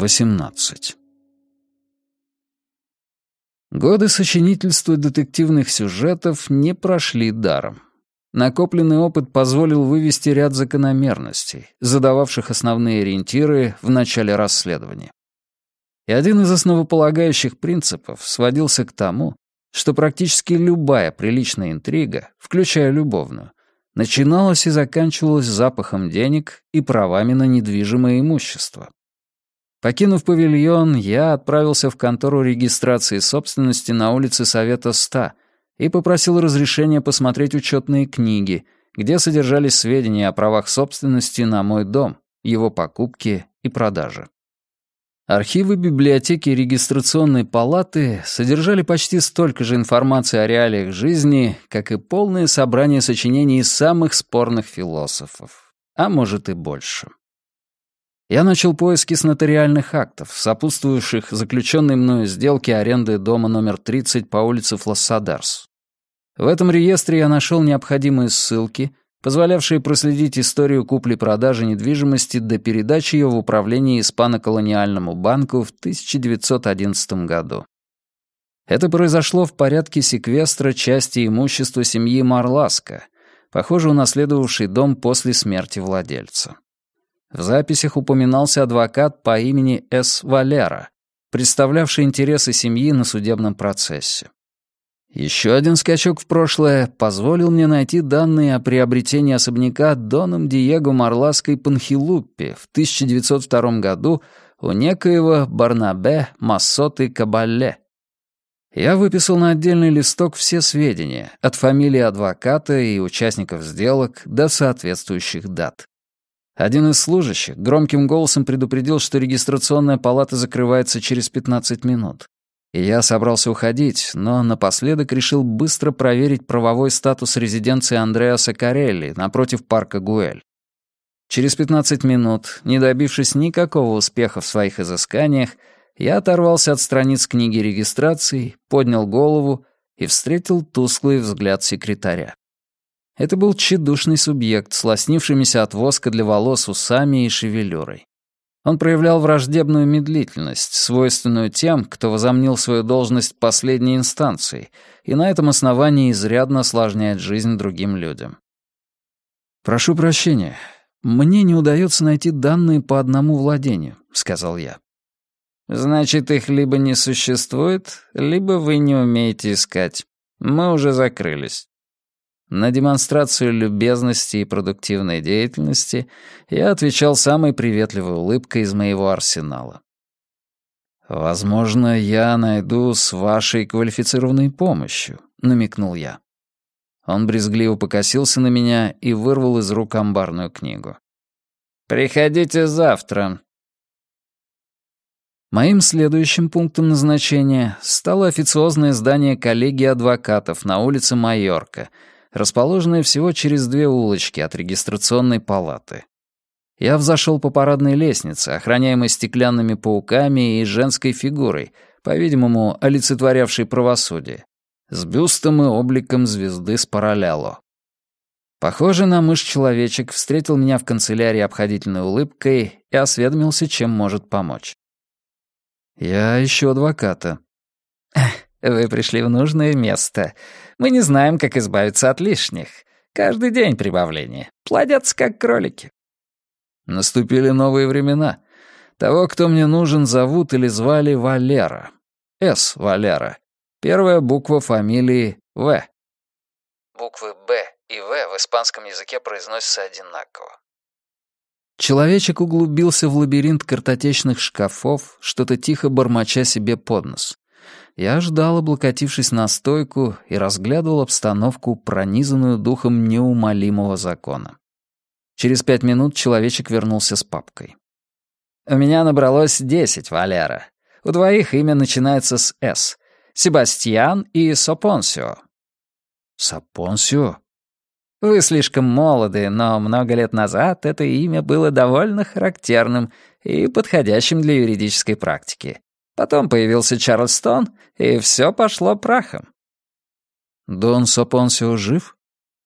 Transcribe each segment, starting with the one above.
18. Годы сочинительства детективных сюжетов не прошли даром. Накопленный опыт позволил вывести ряд закономерностей, задававших основные ориентиры в начале расследования. И один из основополагающих принципов сводился к тому, что практически любая приличная интрига, включая любовную, начиналась и заканчивалась запахом денег и правами на недвижимое имущество. Покинув павильон, я отправился в контору регистрации собственности на улице Совета 100 и попросил разрешения посмотреть учетные книги, где содержались сведения о правах собственности на мой дом, его покупке и продаже. Архивы библиотеки регистрационной палаты содержали почти столько же информации о реалиях жизни, как и полное собрание сочинений самых спорных философов, а может и больше. Я начал поиски с нотариальных актов, сопутствующих заключенной мною сделке аренды дома номер 30 по улице Флассадарс. В этом реестре я нашел необходимые ссылки, позволявшие проследить историю купли-продажи недвижимости до передачи ее в управление Испано-колониальному банку в 1911 году. Это произошло в порядке секвестра части имущества семьи Марласко, похоже, унаследовавшей дом после смерти владельца. В записях упоминался адвокат по имени С. Валера, представлявший интересы семьи на судебном процессе. Еще один скачок в прошлое позволил мне найти данные о приобретении особняка Доном Диего Марлаской Панхилуппи в 1902 году у некоего Барнабе Массоты Кабалле. Я выписал на отдельный листок все сведения, от фамилии адвоката и участников сделок до соответствующих дат. Один из служащих громким голосом предупредил, что регистрационная палата закрывается через 15 минут. И я собрался уходить, но напоследок решил быстро проверить правовой статус резиденции Андреаса Карелли напротив парка Гуэль. Через 15 минут, не добившись никакого успеха в своих изысканиях, я оторвался от страниц книги регистрации, поднял голову и встретил тусклый взгляд секретаря. Это был тщедушный субъект с лоснившимися от воска для волос усами и шевелюрой. Он проявлял враждебную медлительность, свойственную тем, кто возомнил свою должность последней инстанцией, и на этом основании изрядно осложняет жизнь другим людям. «Прошу прощения, мне не удается найти данные по одному владению», — сказал я. «Значит, их либо не существует, либо вы не умеете искать. Мы уже закрылись». На демонстрацию любезности и продуктивной деятельности я отвечал самой приветливой улыбкой из моего арсенала. «Возможно, я найду с вашей квалифицированной помощью», — намекнул я. Он брезгливо покосился на меня и вырвал из рук амбарную книгу. «Приходите завтра». Моим следующим пунктом назначения стало официозное здание коллегии адвокатов на улице Майорка, расположенное всего через 2 улочки от регистрационной палаты. Я взошел по парадной лестнице, охраняемой стеклянными пауками и женской фигурой, по-видимому, олицетворявшей правосудие, с бюстом и обликом звезды с параллело. Похожий на мышь человечек встретил меня в канцелярии обходительной улыбкой и осведомился, чем может помочь. «Я ищу адвоката». «Вы пришли в нужное место. Мы не знаем, как избавиться от лишних. Каждый день прибавление. Плодятся, как кролики». Наступили новые времена. Того, кто мне нужен, зовут или звали Валера. С. Валера. Первая буква фамилии В. Буквы «Б» и «В» в испанском языке произносятся одинаково. Человечек углубился в лабиринт картотечных шкафов, что-то тихо бормоча себе под нос. Я ждал, облокотившись на стойку, и разглядывал обстановку, пронизанную духом неумолимого закона. Через 5 минут человечек вернулся с папкой. «У меня набралось 10, Валера. У 2 имя начинается с «С». Себастьян и Сопонсио». «Сопонсио?» «Вы слишком молоды, но много лет назад это имя было довольно характерным и подходящим для юридической практики. Потом появился Чарльстон, и все пошло прахом». «Дон Сопонсио жив?»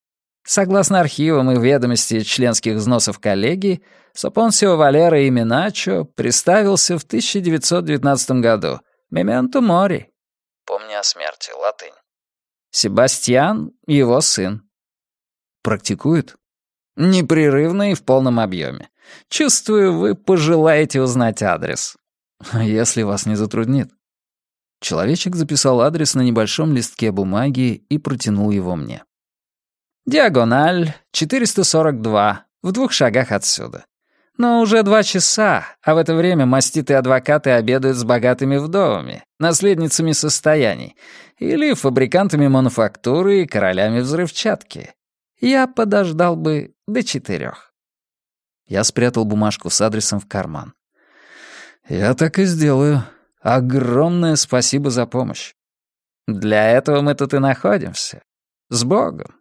Согласно архивам и ведомости членских взносов коллегии, Сопонсио Валера Именачо приставился в 1919 году. «Мементо мори». Помни о смерти, латынь. Себастьян — его сын. Практикует? Непрерывно и в полном объеме. Чувствую, вы пожелаете узнать адрес. Если вас не затруднит. Человечек записал адрес на небольшом листке бумаги и протянул его мне. Диагональ 442, в 2 шагах отсюда. Но уже 2 часа, а в это время маститые адвокаты обедают с богатыми вдовами, наследницами состояний, или фабрикантами мануфактуры и королями взрывчатки. Я подождал бы до 4. Я спрятал бумажку с адресом в карман. «Я так и сделаю. Огромное спасибо за помощь. Для этого мы тут и находимся. С Богом».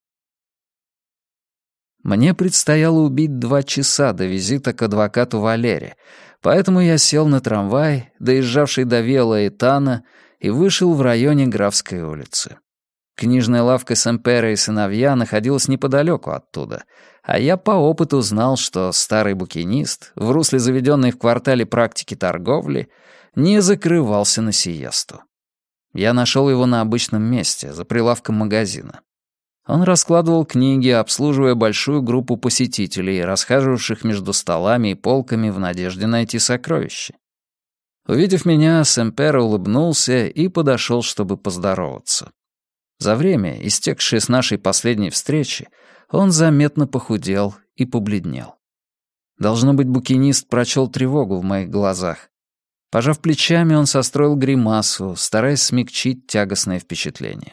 Мне предстояло убить 2 часа до визита к адвокату Валере, поэтому я сел на трамвай, доезжавший до Виа-Лаэтана, и вышел в районе Графской улицы. Книжная лавка Семпера и сыновья находилась неподалеку оттуда, а я по опыту знал, что старый букинист, в русле заведенной в квартале практики торговли, не закрывался на сиесту. Я нашел его на обычном месте, за прилавком магазина. Он раскладывал книги, обслуживая большую группу посетителей, расхаживавших между столами и полками в надежде найти сокровища. Увидев меня, Семпера улыбнулся и подошел, чтобы поздороваться. За время, истекшее с нашей последней встречи, он заметно похудел и побледнел. Должно быть, букинист прочел тревогу в моих глазах. Пожав плечами, он состроил гримасу, стараясь смягчить тягостное впечатление.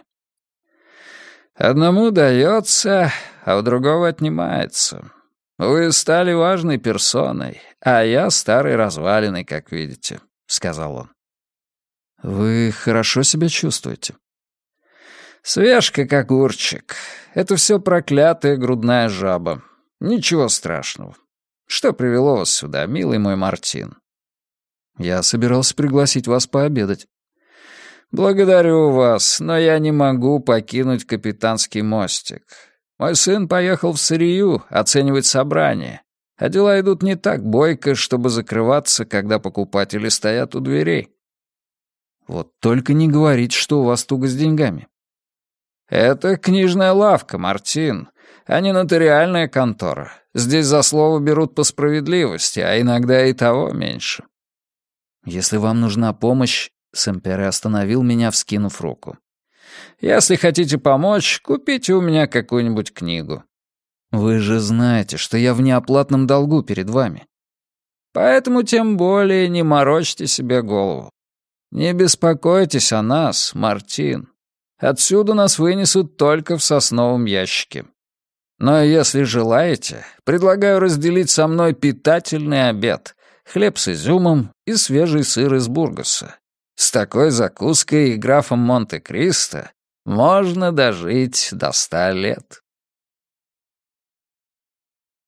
«Одному дается, а у другого отнимается. Вы стали важной персоной, а я старой развалиной, как видите», — сказал он. «Вы хорошо себя чувствуете?» «Свеж, как огурчик. Это все проклятая грудная жаба. Ничего страшного. Что привело вас сюда, милый мой Мартин?» «Я собирался пригласить вас пообедать». «Благодарю вас, но я не могу покинуть капитанский мостик. Мой сын поехал в Сырию оценивать собрание, а дела идут не так бойко, чтобы закрываться, когда покупатели стоят у дверей». «Вот только не говорите, что у вас туго с деньгами». «Это книжная лавка, Мартин, а не нотариальная контора. Здесь за слово берут по справедливости, а иногда и того меньше». «Если вам нужна помощь...» Семпере остановил меня, вскинув руку. «Если хотите помочь, купите у меня какую-нибудь книгу». «Вы же знаете, что я в неоплатном долгу перед вами». «Поэтому тем более не морочьте себе голову. Не беспокойтесь о нас, Мартин. Отсюда нас вынесут только в сосновом ящике. Но если желаете, предлагаю разделить со мной питательный обед, хлеб с изюмом и свежий сыр из Бургоса. С такой закуской и графом Монте-Кристо можно дожить до 100 лет».